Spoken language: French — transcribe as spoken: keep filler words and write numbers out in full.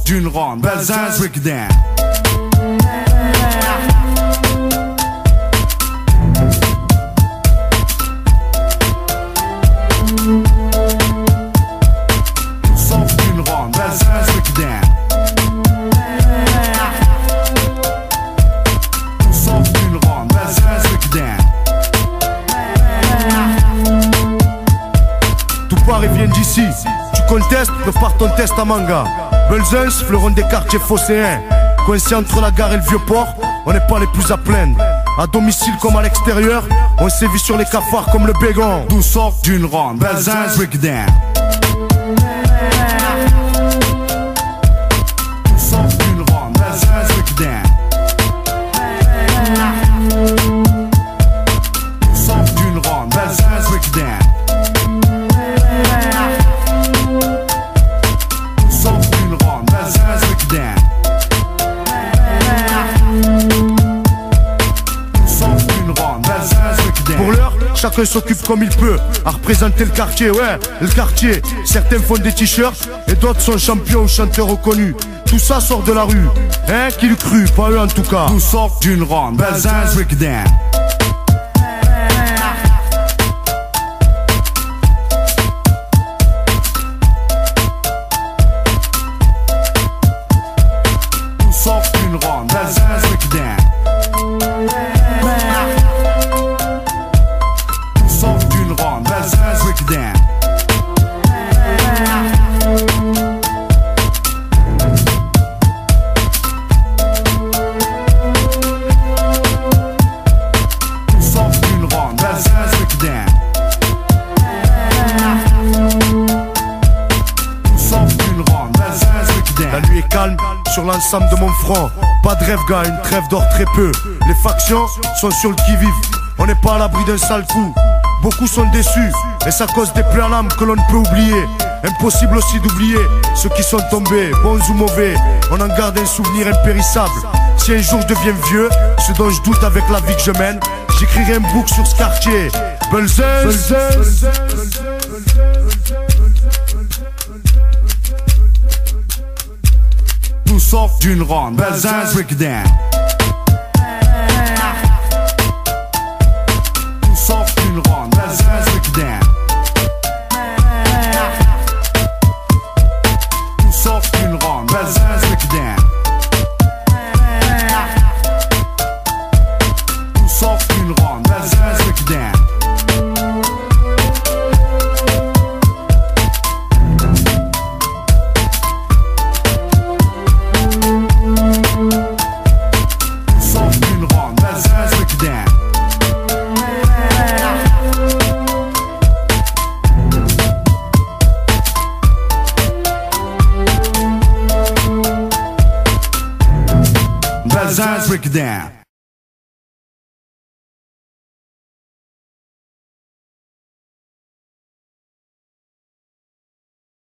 d'une ronde, Belzins breakdown. Sauf d'une ronde, Belzins breakdown. Sauf d'une ronde, Belzins breakdown. Tout Paris vient d'ici. Tu contestes, prépare ton test à manga. Belzins, fleuron des quartiers phocéens. Coincé entre la gare et le vieux port, on n'est pas les plus à plaindre. À domicile comme à l'extérieur, on sévit sur les cafards comme le bégon. D'où sort d'une ronde, Belzins breakdown. D'où sort d'une ronde, Belzins breakdown. D'où sort d'une ronde, Belzins breakdown. Pour l'heure, chacun s'occupe comme il peut à représenter le quartier, ouais, le quartier. Certains font des t-shirts et d'autres sont champions ou chanteurs reconnus. Tout ça sort de la rue, hein, qui le crut, pas eux en tout cas. Tout sort d'une ronde, Belzins breakdown. Tout sort d'une ronde, Belzins breakdown. La nuit est calme sur l'ensemble de mon front. Pas de rêve gars, une trêve d'or très peu. Les factions sont sur le qui-vive. On n'est pas à l'abri d'un sale coup. Beaucoup sont déçus et ça cause des pleurs l'âme que l'on ne peut oublier. Impossible aussi d'oublier ceux qui sont tombés, bons ou mauvais. On en garde un souvenir impérissable. Si un jour je deviens vieux, ce dont je doute avec la vie que je mène, j'écrirai un book sur ce quartier. Belzins. Tout sort d'une ronde, Belzins breakdown. Tout sort d'une ronde, Belzins breakdown. Tout sort d'une ronde, Belzins breakdown. Tout sort d'une ronde, Belzins breakdown. Belzins breakdown.